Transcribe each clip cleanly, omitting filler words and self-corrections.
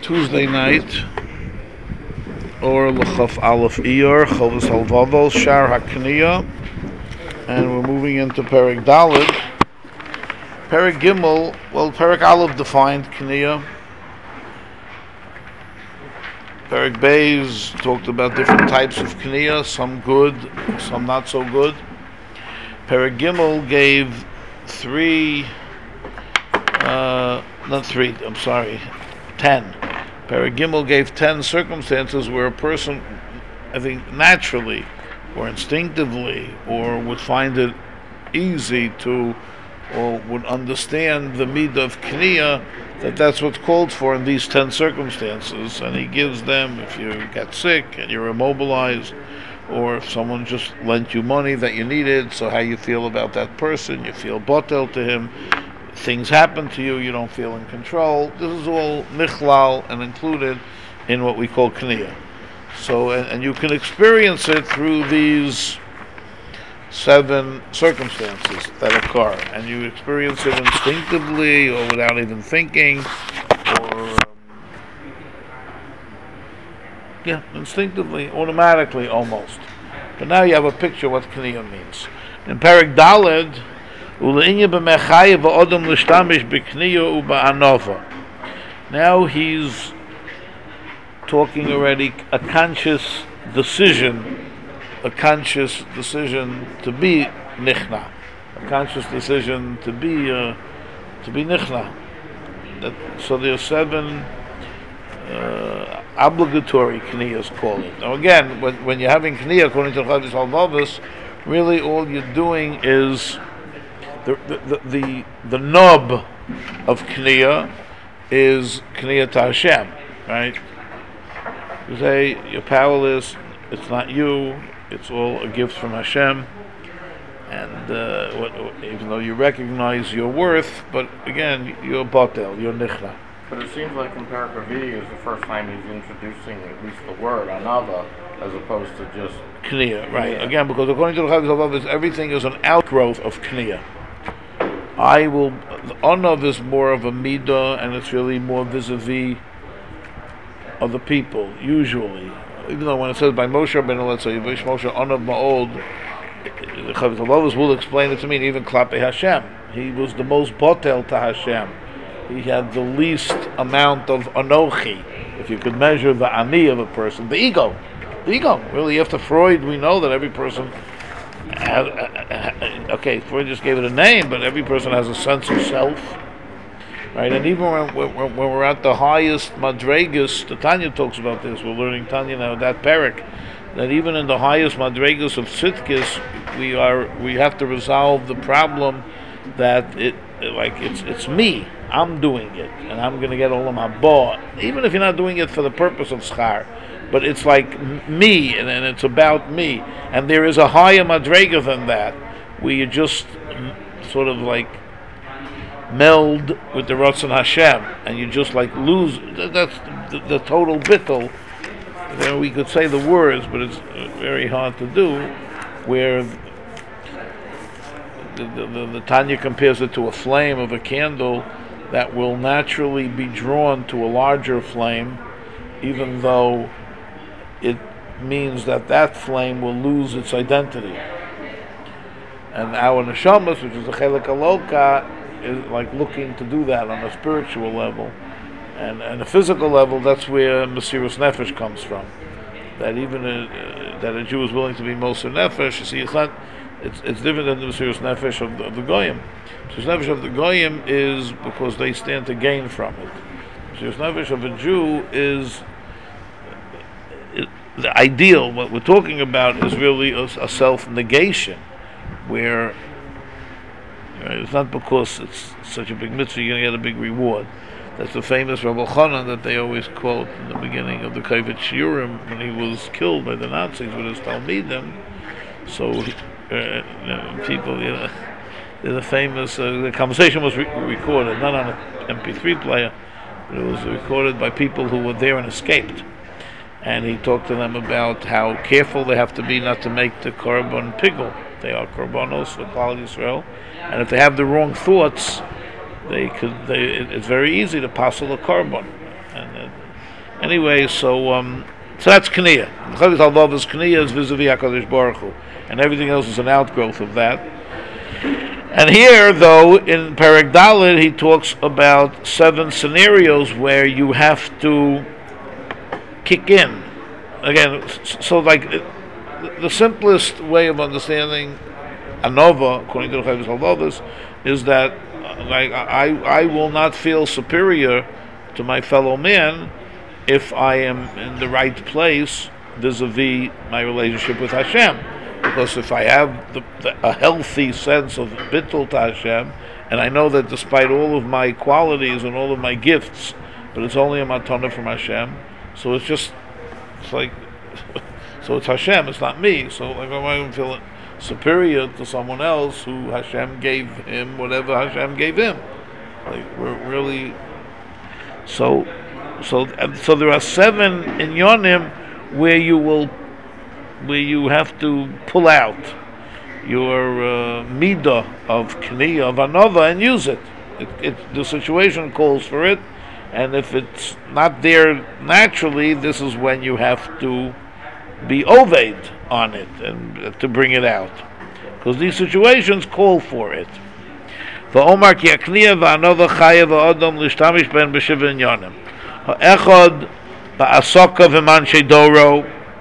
Tuesday night, or L'chaf Aleph Iyar, Chovos Halvavos, Shar HaKniya, and we're moving into Perek Daled. Perek Gimel, well, Perek Aleph defined Kniya. Perek Beis talked about different types of Kniya, some good, some not so good. Perek Gimel gave ten. Perek Gimel gave 10 circumstances where a person, I think, naturally or instinctively, or would find it easy to, or would understand the midah of Kniya, that's what's called for in these 10 circumstances. And he gives them, if you get sick and you're immobilized, or if someone just lent you money that you needed, so how you feel about that person, you feel botel to him, things happen to you, you don't feel in control. This is all nichlal and included in what we call Kniya. So, and you can experience it through these 7 circumstances that occur, and you experience it instinctively or without even thinking, or instinctively, automatically almost. But now you have a picture of what Kniya means. In Perek Daled, now he's talking already a conscious decision to be nichna, a conscious decision to be nichna. So there are 7 obligatory kniyas, call it. Now again, when you're having kniya according to Chovos Halvavos, really all you're doing is the knob of kniya is kniya to Hashem, right? You say you're powerless, it's not you, it's all a gift from Hashem, and even though you recognize your worth, but again, you're batel, you're nichna. But it seems like in Perek Revi'i is the first time he's introducing at least the word anava, as opposed to just Kniya, right? Yeah. Again, because according to the Chovos Halvavos, everything is an outgrowth of Kniya. The Anav is more of a midah, and it's really more vis-a-vis of the people, usually. Even though when it says by Moshe Rabbeinu, let's say, Yivish Moshe Anav Ma'od, the Chovos Halvavos will explain it to me, even Klape Hashem. He was the most botel to Hashem. He had the least amount of anochi, if you could measure the ani of a person, the ego. Really, after Freud, we know that every person has, Freud just gave it a name, but every person has a sense of self, right? And even when we're at the highest madregas, the Tanya talks about this, we're learning Tanya now, that Perek, that even in the highest madregas of Tzidkis, we have to resolve the problem that it's me. I'm doing it, and I'm going to get all of my bar, even if you're not doing it for the purpose of schar, but it's like me, and it's about me. And there is a higher madrega than that, where you just sort of like meld with the Ratzon Hashem, and you just like lose. That's the total bittul. We could say the words, but it's very hard to do. Where the Tanya compares it to a flame of a candle that will naturally be drawn to a larger flame, even though it means that flame will lose its identity. And our neshamas, which is the chelik aloka, is like looking to do that on a spiritual level, and a physical level. That's where Mesiras Nefesh comes from. That even that a Jew is willing to be Moser Nefesh. You see, it's different than the Mesiras Nefesh of the Goyim. Mesiras Nefesh of the Goyim is because they stand to gain from it. Mesiras Nefesh of a Jew is the ideal. What we're talking about is really a self-negation, where it's not because it's such a big mitzvah you're going to get a big reward. That's the famous Rabbi Chanan that they always quote in the beginning of the Kavit Shiurim when he was killed by the Nazis with his Talmidim. So people, the famous the conversation was recorded, not on an MP3 player, but it was recorded by people who were there and escaped. And he talked to them about how careful they have to be not to make the korban pigul. They are korbanos for Klal Yisrael, and if they have the wrong thoughts, it's very easy to passel a korban. And Anyway, so that's Kniya. Chavis Halvavas Kniya is vis-a-vis HaKadosh Baruch Hu, and everything else is an outgrowth of that. And here, though, in Perek Dalet, he talks about 7 scenarios where you have to kick in. Again, so like the simplest way of understanding Anova, according to the Chavis Halvavas, is that like I will not feel superior to my fellow man if I am in the right place vis-a-vis my relationship with Hashem. Because if I have a healthy sense of bittul to Hashem, and I know that despite all of my qualities and all of my gifts, but it's only a matana from Hashem, so it's like, so it's Hashem, it's not me. So like, I'm not feeling superior to someone else who Hashem gave him whatever Hashem gave him. Like we're really so there are 7 inyonim where you have to pull out your midah of kniya of anova and use it. The situation calls for it, and if it's not there naturally, this is when you have to be oved on it and to bring it out, because these situations call for it. V'omar ki akniya v'anova chaya v'odom l'shtamish ben b'shiva inyonim ha'echad ba'asoka v'manshe doro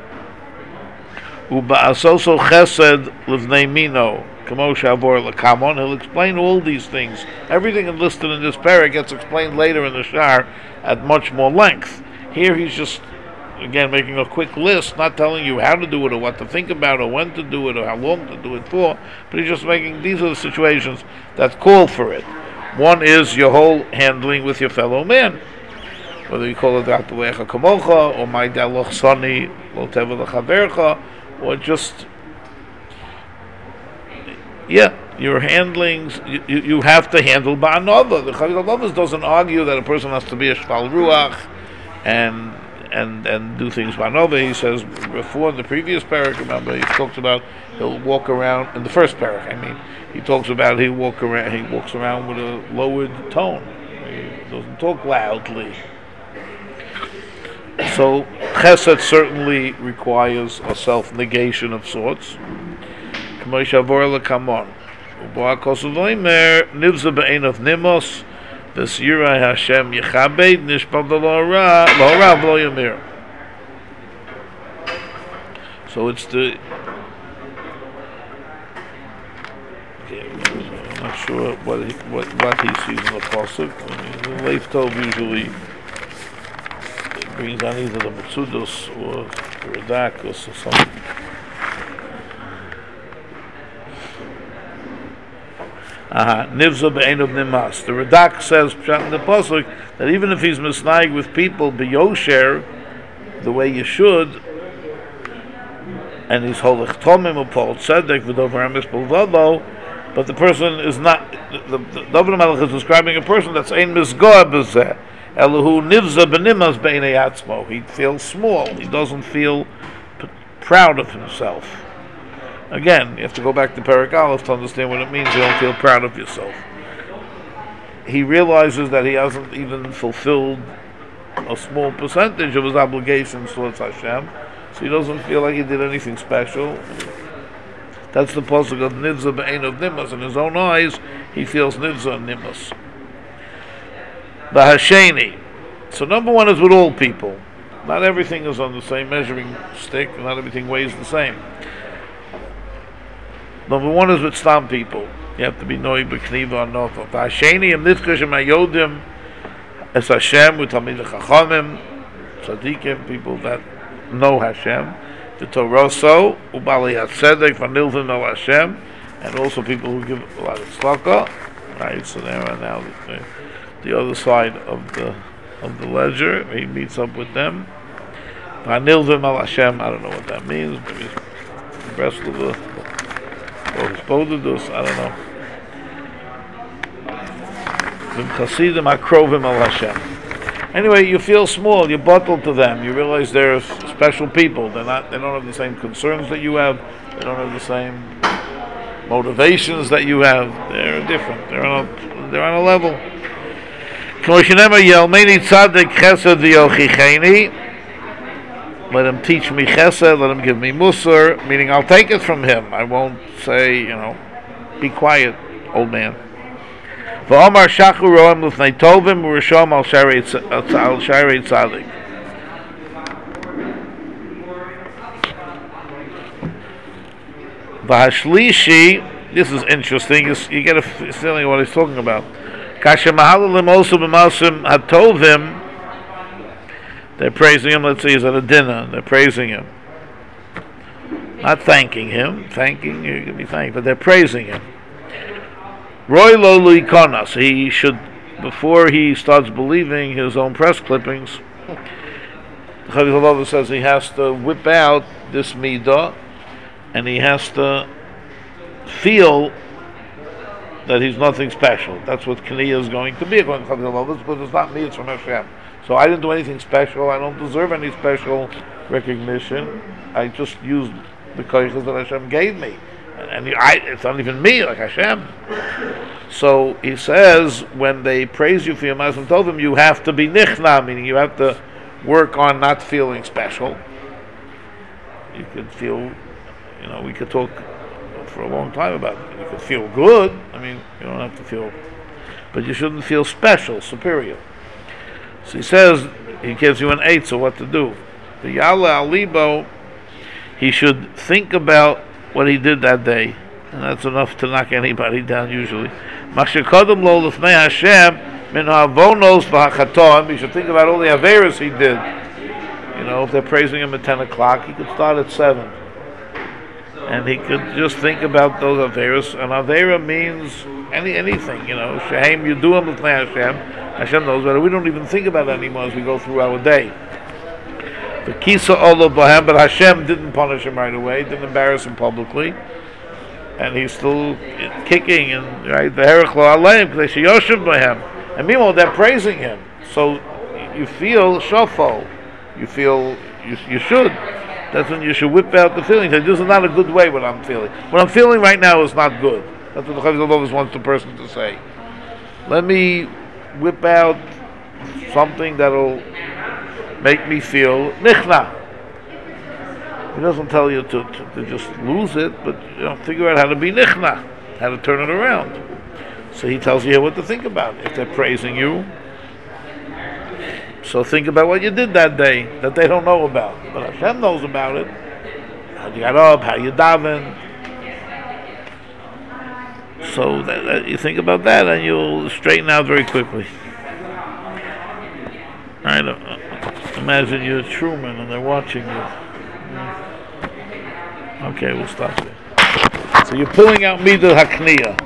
u'ba'asoso chesed l'vnei mino kamo shavor l'kamon. He'll explain all these things. Everything listed in this parak gets explained later in the shar at much more length. Here he's just, again, making a quick list, not telling you how to do it or what to think about or when to do it or how long to do it for, but he's just making, these are the situations that call for it. One is your whole handling with your fellow man, whether you call it Ra'tulecha Kamocha or My Daloch Sani Lo Teva L'Chavercha, or just, your handlings, you have to handle Ba'anova. The Chavis Halvavas doesn't argue that a person has to be a Shval Ruach and do things Ba'anova. He says before in the previous parak, remember, he talks about he'll walk around in the first parak. He talks about he walks around with a lowered tone. He doesn't talk loudly. So Chesed certainly requires a self-negation of sorts. Kamon. Nivza be'enov nimos. This Yirai Hashem Yechabed Nishpal L'Hora V'Lo Yamir. So it's the. Okay, I'm not sure what he sees in the pasuk. The Leif Tov usually brings on either the Metzudos or the Radakus or something. Nivza be'enov nimas. The Radak says in the pasuk that even if he's misnaig with people b'yosher, the way you should, and he's holich tomim upol tzedek v'dover hamis b'lvado, but the person is not. The David Melech is describing a person that's ein misgoah b'zeh. Elahu nivza b'nimas b'einei atzmo. He feels small. He doesn't feel proud of himself. Again, you have to go back to Perek Aleph to understand what it means. You don't feel proud of yourself. He realizes that he hasn't even fulfilled a small percentage of his obligations towards Hashem, so he doesn't feel like he did anything special. That's the pasuk of Nivza be'enov nimas. In his own eyes, he feels Nivza and nimas. Bahasheni. So number one is with all people. Not everything is on the same measuring stick, and not everything weighs the same. Number one is with Stam people. You have to be Noi B'Kniva Anova. V'Hasheni Em Nifkash Em Hayodim Es Hashem with Talmidei Chachamim, Tzadikim, people that know Hashem. V'Toroso U'Balei HaTzedek V'Nilvim El Hashem, and also people who give a lot of tzedakah. Right, so there are now the other side of the ledger. He meets up with them. V'Nilvim El Hashem. I don't know what that means. Maybe the rest of the. Or Hisbodedus, I don't know. V'im Chassidim Akrovim Al Hashem. Anyway, you feel small. You bottle to them. You realize they're special people. They don't have the same concerns that you have. They don't have the same motivations that you have. They're different. They're on a level. K'moshenema Yelmeni Tzaddik Chesed V'Yochicheni. Let him teach me Chesed. Let him give me Musar. Meaning, I'll take it from him. I won't say, be quiet, old man. V'Omar Shachu Roem L'fnei Tovim U'Rishom Al Sharei Tzaddik. V'Hashlishi. This is interesting. You get a feeling of what he's talking about. Kasha Mahalalim also b'Masim Hatovim. They're praising him. Let's say he's at a dinner. They're praising him, not thanking him. Thanking, you can be thanked, but they're praising him. Roy lo luikonas. He should, before he starts believing his own press clippings, Chavis says he has to whip out this midah, and he has to feel that he's nothing special. That's what Kniya is going to be, according to Chavis, but it's not me, it's from Hashem. So I didn't do anything special, I don't deserve any special recognition. I just used the koyches that Hashem gave me. And it's not even me, like Hashem. So he says, when they praise you for your Masim Tovim, you have to be nichna, meaning you have to work on not feeling special. You could feel, we could talk for a long time about it. You could feel good, you don't have to feel, but you shouldn't feel special, superior. So he says, he gives you an eight, so what to do. The Yala Alibo, he should think about what he did that day, and that's enough to knock anybody down usually. Mashikodem lo l'fnei Hashem min ha'avonos v'hachaton. He should think about all the averos he did. If they're praising him at 10 o'clock, he could start at 7. And he could just think about those averos. And avera means anything, Shehem Yuduam l'fnei Hashem. Hashem knows better. We don't even think about it anymore as we go through our day. The Kisa Olav Bahem, but Hashem didn't punish him right away, didn't embarrass him publicly, and he's still kicking, and right, the Herech Lo Aleim, they say Yoshev Bahem, and meanwhile they're praising him. So you feel shofo, you feel you should. That's when you should whip out the feeling. Say, this is not a good way. What I'm feeling right now is not good. That's what the Chavis always wants the person to say. Let me whip out something that'll make me feel nichna. He doesn't tell you to just lose it, but figure out how to be nichna, how to turn it around. So he tells you what to think about. If they're praising you, so think about what you did that day that they don't know about, but Hashem knows about it. How you got up, how you daven. So that you think about that, and you'll straighten out very quickly. All right. Imagine you're Truman and they're watching you. Okay, we'll stop there. So you're pulling out Midah HaKniyah.